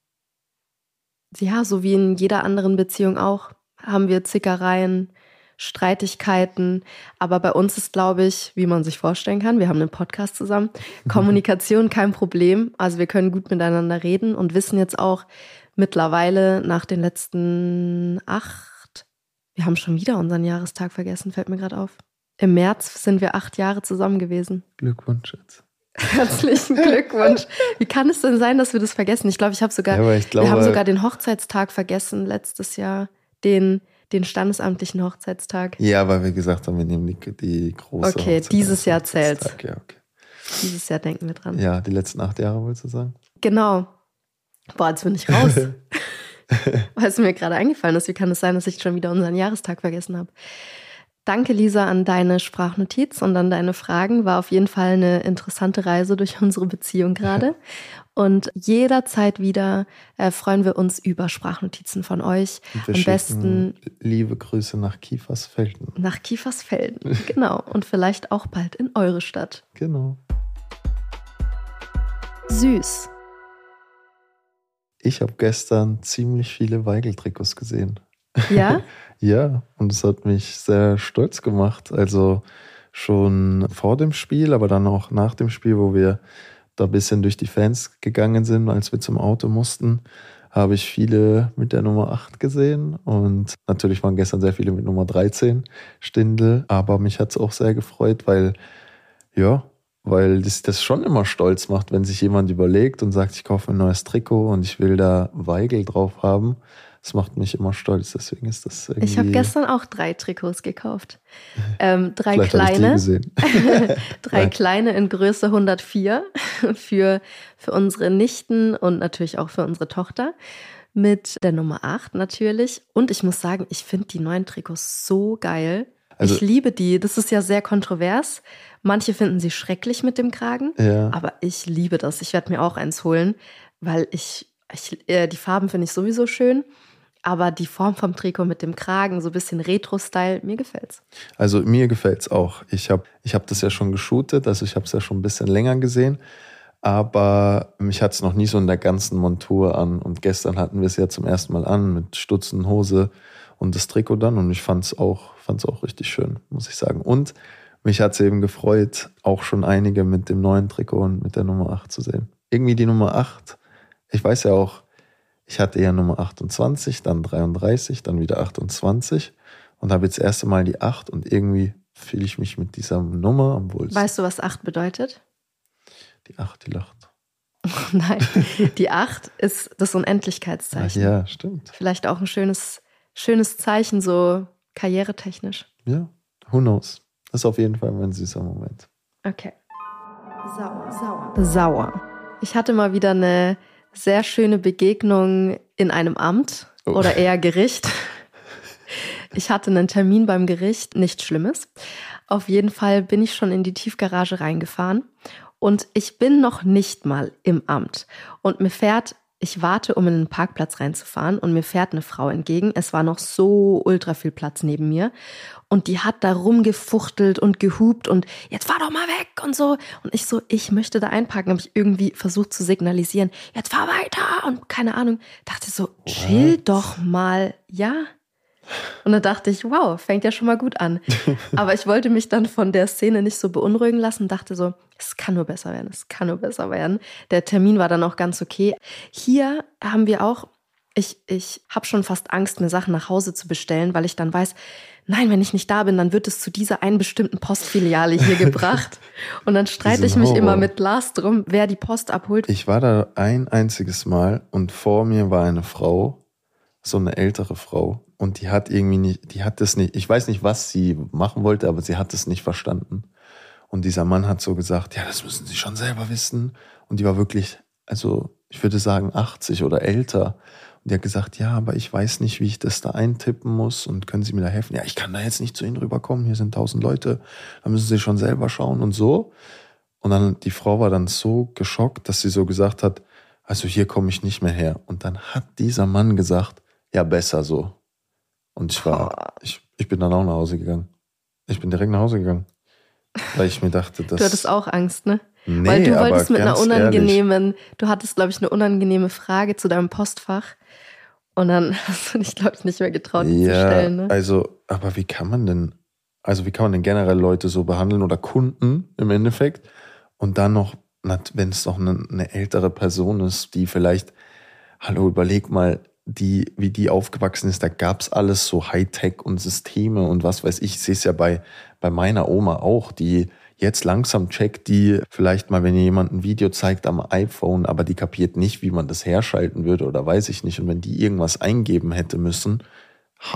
Speaker 3: Ja, so wie in jeder anderen Beziehung auch, haben wir Zickereien, Streitigkeiten. Aber bei uns ist, glaube ich, wie man sich vorstellen kann, wir haben einen Podcast zusammen, Kommunikation kein Problem. Also wir können gut miteinander reden und wissen jetzt auch mittlerweile nach den letzten 8, wir haben schon wieder unseren Jahrestag vergessen, fällt mir gerade auf. Im März sind wir 8 Jahre zusammen gewesen.
Speaker 2: Glückwunsch jetzt.
Speaker 3: Herzlichen Glückwunsch. Wie kann es denn sein, dass wir das vergessen? Ich glaube, wir haben sogar den Hochzeitstag vergessen letztes Jahr, den den standesamtlichen Hochzeitstag?
Speaker 2: Ja, weil wir gesagt haben, wir nehmen die große
Speaker 3: Okay,
Speaker 2: Hochzeit
Speaker 3: dieses Jahr
Speaker 2: als
Speaker 3: zählt's.
Speaker 2: Hochzeitstag. Ja, okay.
Speaker 3: Dieses Jahr denken wir dran.
Speaker 2: Ja, die letzten 8 Jahre, wolltest du sagen?
Speaker 3: Genau. Boah, jetzt bin ich raus. Weil es mir gerade eingefallen ist. Wie kann es sein, dass ich schon wieder unseren Jahrestag vergessen habe? Danke, Lisa, an deine Sprachnotiz und an deine Fragen. War auf jeden Fall eine interessante Reise durch unsere Beziehung gerade. Und jederzeit wieder freuen wir uns über Sprachnotizen von euch.
Speaker 2: Und wir
Speaker 3: Am besten
Speaker 2: liebe Grüße nach Kiefersfelden.
Speaker 3: nach Kiefersfelden. Genau. Und vielleicht auch bald in eure Stadt.
Speaker 2: Genau.
Speaker 3: Süß.
Speaker 2: Ich habe gestern ziemlich viele Weigel-Trikots gesehen.
Speaker 3: Ja?
Speaker 2: Ja, und es hat mich sehr stolz gemacht. Also schon vor dem Spiel, aber dann auch nach dem Spiel, wo wir da ein bisschen durch die Fans gegangen sind, als wir zum Auto mussten, habe ich viele mit der Nummer 8 gesehen. Und natürlich waren gestern sehr viele mit Nummer 13, Stindl. Aber mich hat es auch sehr gefreut, weil das schon immer stolz macht, wenn sich jemand überlegt und sagt, ich kaufe ein neues Trikot und ich will da Weigel drauf haben. Das macht mich immer stolz, deswegen ist das irgendwie...
Speaker 3: Ich habe gestern auch 3 Trikots gekauft. 3
Speaker 2: Vielleicht
Speaker 3: kleine.
Speaker 2: habe ich die gesehen.
Speaker 3: 3 kleine in Größe 104 für unsere Nichten und natürlich auch für unsere Tochter. Mit der Nummer 8 natürlich. Und ich muss sagen, ich finde die neuen Trikots so geil.
Speaker 2: Also,
Speaker 3: ich liebe die. Das ist ja sehr kontrovers. Manche finden sie schrecklich mit dem Kragen.
Speaker 2: Ja.
Speaker 3: Aber ich liebe das. Ich werde mir auch eins holen, weil die Farben finde ich sowieso schön. Aber die Form vom Trikot mit dem Kragen, so ein bisschen Retro-Style, mir gefällt's.
Speaker 2: Also mir gefällt's auch. Ich hab das ja schon geshootet, also ich habe es ja schon ein bisschen länger gesehen. Aber mich hat's noch nie so in der ganzen Montur an. Und gestern hatten wir es ja zum ersten Mal an mit Stutzen, Hose und das Trikot dann. Und ich fand's auch richtig schön, muss ich sagen. Und mich hat's eben gefreut, auch schon einige mit dem neuen Trikot und mit der Nummer 8 zu sehen. Irgendwie die Nummer 8, ich weiß ja auch, ich hatte ja Nummer 28, dann 33, dann wieder 28 und habe jetzt das erste Mal die 8 und irgendwie fühle ich mich mit dieser Nummer, obwohl
Speaker 3: Weißt du, was 8 bedeutet?
Speaker 2: Die 8, die lacht.
Speaker 3: Nein, die 8 ist das Unendlichkeitszeichen.
Speaker 2: Ach ja, stimmt.
Speaker 3: Vielleicht auch ein schönes Zeichen, so karrieretechnisch.
Speaker 2: Ja, who knows. Das ist auf jeden Fall ein süßer Moment.
Speaker 3: Okay. Sauer. Ich hatte mal wieder eine sehr schöne Begegnung in einem Amt oder eher Gericht. Ich hatte einen Termin beim Gericht, nichts Schlimmes. Auf jeden Fall bin ich schon in die Tiefgarage reingefahren und ich bin noch nicht mal im Amt. Und ich warte, um in den Parkplatz reinzufahren und mir fährt eine Frau entgegen. Es war noch so ultra viel Platz neben mir und die hat da rumgefuchtelt und gehupt und jetzt fahr doch mal weg und so. Und ich möchte da einparken, habe ich irgendwie versucht zu signalisieren, jetzt fahr weiter und keine Ahnung. Dachte so, chill doch mal, ja. Und dann dachte ich, wow, fängt ja schon mal gut an. Aber ich wollte mich dann von der Szene nicht so beunruhigen lassen und dachte so, es kann nur besser werden, Der Termin war dann auch ganz okay. Hier haben wir auch, ich habe schon fast Angst, mir Sachen nach Hause zu bestellen, weil ich dann weiß, nein, wenn ich nicht da bin, dann wird es zu dieser einen bestimmten Postfiliale hier gebracht. Und dann streite ich mich immer mit Lars drum, wer die Post abholt.
Speaker 2: Ich war da ein einziges Mal und vor mir war eine Frau, so eine ältere Frau. Und die hat das nicht, ich weiß nicht, was sie machen wollte, aber sie hat es nicht verstanden. Und dieser Mann hat so gesagt, ja, das müssen Sie schon selber wissen. Und die war wirklich, also ich würde sagen 80 oder älter. Und die hat gesagt, ja, aber ich weiß nicht, wie ich das da eintippen muss und können Sie mir da helfen? Ja, ich kann da jetzt nicht zu Ihnen rüberkommen, hier sind 1000 Leute, da müssen Sie schon selber schauen und so. Und dann, die Frau war dann so geschockt, dass sie so gesagt hat, also hier komme ich nicht mehr her. Und dann hat dieser Mann gesagt, ja, besser so. Und ich bin dann auch nach Hause gegangen. Ich bin direkt nach Hause gegangen. Weil ich mir dachte, dass...
Speaker 3: Du hattest auch Angst, ne?
Speaker 2: Nee,
Speaker 3: weil du wolltest mit einer
Speaker 2: unangenehmen...
Speaker 3: Du hattest, glaube ich, eine unangenehme Frage zu deinem Postfach. Und dann hast du dich, glaube ich, nicht mehr getraut, die zu stellen, ne?
Speaker 2: Aber wie kann man denn generell Leute so behandeln oder Kunden im Endeffekt? Und dann noch, wenn es doch eine ältere Person ist, die vielleicht, hallo, überleg mal, wie die aufgewachsen ist, da gab's alles so Hightech und Systeme und was weiß ich. Ich sehe es ja bei meiner Oma auch, die jetzt langsam checkt, die vielleicht mal, wenn ihr jemand ein Video zeigt am iPhone, aber die kapiert nicht, wie man das herschalten würde oder weiß ich nicht. Und wenn die irgendwas eingeben hätte müssen, how?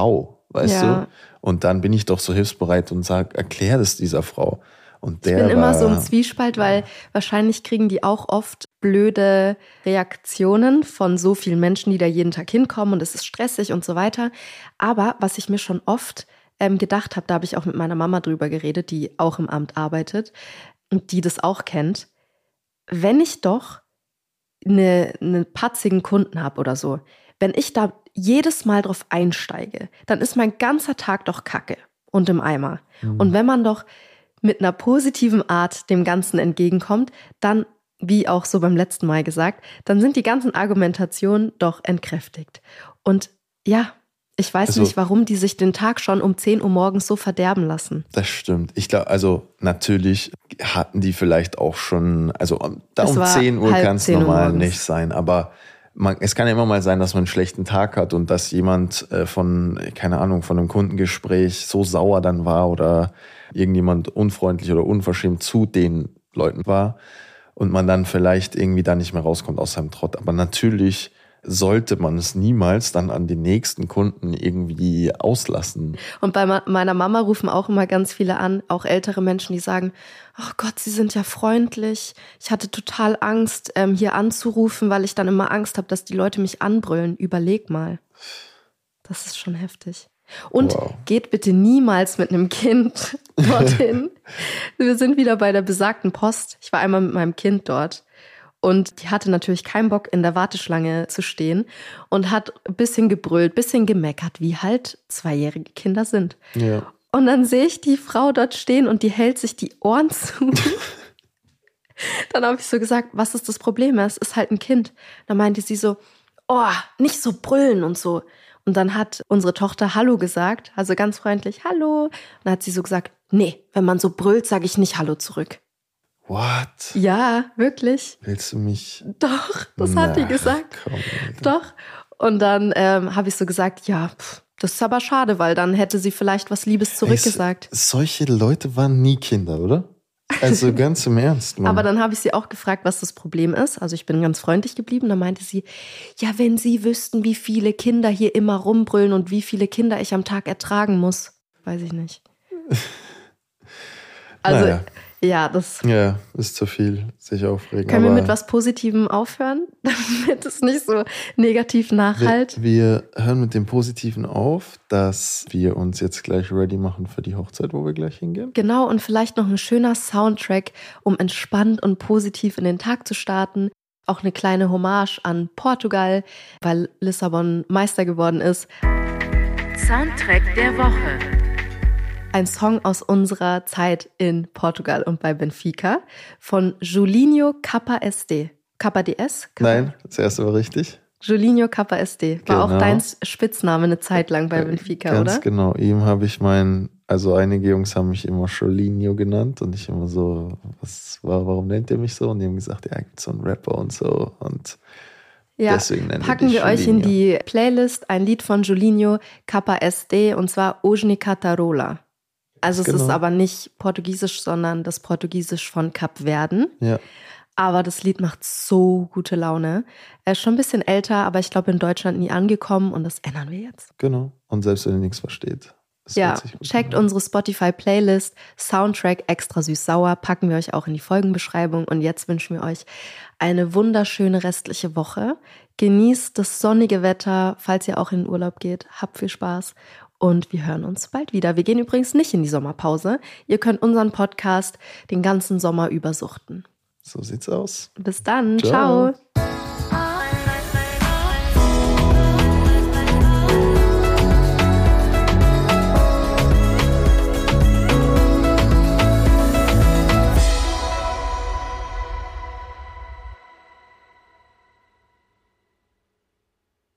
Speaker 2: weißt du? Und dann bin ich doch so hilfsbereit und erklär das dieser Frau. Und
Speaker 3: ich bin immer so im Zwiespalt, weil wahrscheinlich kriegen die auch oft blöde Reaktionen von so vielen Menschen, die da jeden Tag hinkommen und es ist stressig und so weiter. Aber was ich mir schon oft gedacht habe, da habe ich auch mit meiner Mama drüber geredet, die auch im Amt arbeitet und die das auch kennt. Wenn ich doch einen patzigen Kunden habe oder so, wenn ich da jedes Mal drauf einsteige, dann ist mein ganzer Tag doch Kacke und im Eimer. Und wenn man doch mit einer positiven Art dem Ganzen entgegenkommt, dann, wie auch so beim letzten Mal gesagt, dann sind die ganzen Argumentationen doch entkräftigt. Und ja, ich weiß nicht, warum die sich den Tag schon um 10 Uhr morgens so verderben lassen.
Speaker 2: Das stimmt. Ich glaube, also natürlich hatten die vielleicht auch schon, also da um 10 Uhr kann es normal nicht sein, aber es kann ja immer mal sein, dass man einen schlechten Tag hat und dass jemand von einem Kundengespräch so sauer dann war oder irgendjemand unfreundlich oder unverschämt zu den Leuten war und man dann vielleicht irgendwie da nicht mehr rauskommt aus seinem Trott. Aber natürlich sollte man es niemals dann an den nächsten Kunden irgendwie auslassen.
Speaker 3: Und bei meiner Mama rufen auch immer ganz viele an, auch ältere Menschen, die sagen, ach Gott, Sie sind ja freundlich. Ich hatte total Angst, hier anzurufen, weil ich dann immer Angst habe, dass die Leute mich anbrüllen. Überleg mal. Das ist schon heftig. Und geht bitte niemals mit einem Kind dorthin. Wir sind wieder bei der besagten Post. Ich war einmal mit meinem Kind dort. Und die hatte natürlich keinen Bock, in der Warteschlange zu stehen und hat ein bisschen gebrüllt, ein bisschen gemeckert, wie halt 2-jährige Kinder sind.
Speaker 2: Ja.
Speaker 3: Und dann sehe ich die Frau dort stehen und die hält sich die Ohren zu. Dann habe ich so gesagt, was ist das Problem? Es ist halt ein Kind. Dann meinte sie so, oh, nicht so brüllen und so. Und dann hat unsere Tochter Hallo gesagt, also ganz freundlich, Hallo. Und dann hat sie so gesagt, nee, wenn man so brüllt, sage ich nicht Hallo zurück.
Speaker 2: What?
Speaker 3: Ja, wirklich.
Speaker 2: Willst du mich?
Speaker 3: Doch, das hat die gesagt.
Speaker 2: Komm,
Speaker 3: doch. Und dann habe ich so gesagt, ja, das ist aber schade, weil dann hätte sie vielleicht was Liebes zurückgesagt.
Speaker 2: Solche Leute waren nie Kinder, oder? Also ganz im Ernst, Mann.
Speaker 3: Aber dann habe ich sie auch gefragt, was das Problem ist. Also ich bin ganz freundlich geblieben. Da meinte sie, ja, wenn Sie wüssten, wie viele Kinder hier immer rumbrüllen und wie viele Kinder ich am Tag ertragen muss. Weiß ich nicht. Also...
Speaker 2: Naja.
Speaker 3: Ja, das
Speaker 2: ist zu viel, sich aufregen.
Speaker 3: Können wir mit was Positivem aufhören, damit es nicht so negativ nachhallt?
Speaker 2: Wir hören mit dem Positiven auf, dass wir uns jetzt gleich ready machen für die Hochzeit, wo wir gleich hingehen.
Speaker 3: Genau, und vielleicht noch ein schöner Soundtrack, um entspannt und positiv in den Tag zu starten. Auch eine kleine Hommage an Portugal, weil Lissabon Meister geworden ist.
Speaker 1: Soundtrack der Woche.
Speaker 3: Ein Song aus unserer Zeit in Portugal und bei Benfica von Julinho KSD. KDS?
Speaker 2: Nein, das erste war richtig.
Speaker 3: Julinho KSD. War auch dein Spitzname eine Zeit lang bei Benfica,
Speaker 2: ganz
Speaker 3: oder?
Speaker 2: Ganz genau. Ihm habe ich einige Jungs haben mich immer Julinho genannt und ich immer so, warum nennt ihr mich so? Und die haben gesagt, ja, gibt so einen Rapper und so und deswegen nennen
Speaker 3: packen wir euch in die Playlist ein Lied von Julinho KSD und zwar Hoje Catarola. Also es ist aber nicht Portugiesisch, sondern das Portugiesisch von Kap Verden.
Speaker 2: Ja.
Speaker 3: Aber das Lied macht so gute Laune. Er ist schon ein bisschen älter, aber ich glaube in Deutschland nie angekommen und das ändern wir jetzt.
Speaker 2: Genau. Und selbst wenn ihr nichts versteht.
Speaker 3: Checkt unsere Spotify-Playlist, Soundtrack extra süß-sauer, packen wir euch auch in die Folgenbeschreibung. Und jetzt wünschen wir euch eine wunderschöne restliche Woche. Genießt das sonnige Wetter, falls ihr auch in den Urlaub geht. Habt viel Spaß. Und wir hören uns bald wieder. Wir gehen übrigens nicht in die Sommerpause. Ihr könnt unseren Podcast den ganzen Sommer über suchten.
Speaker 2: So sieht's aus.
Speaker 3: Bis dann. Ciao.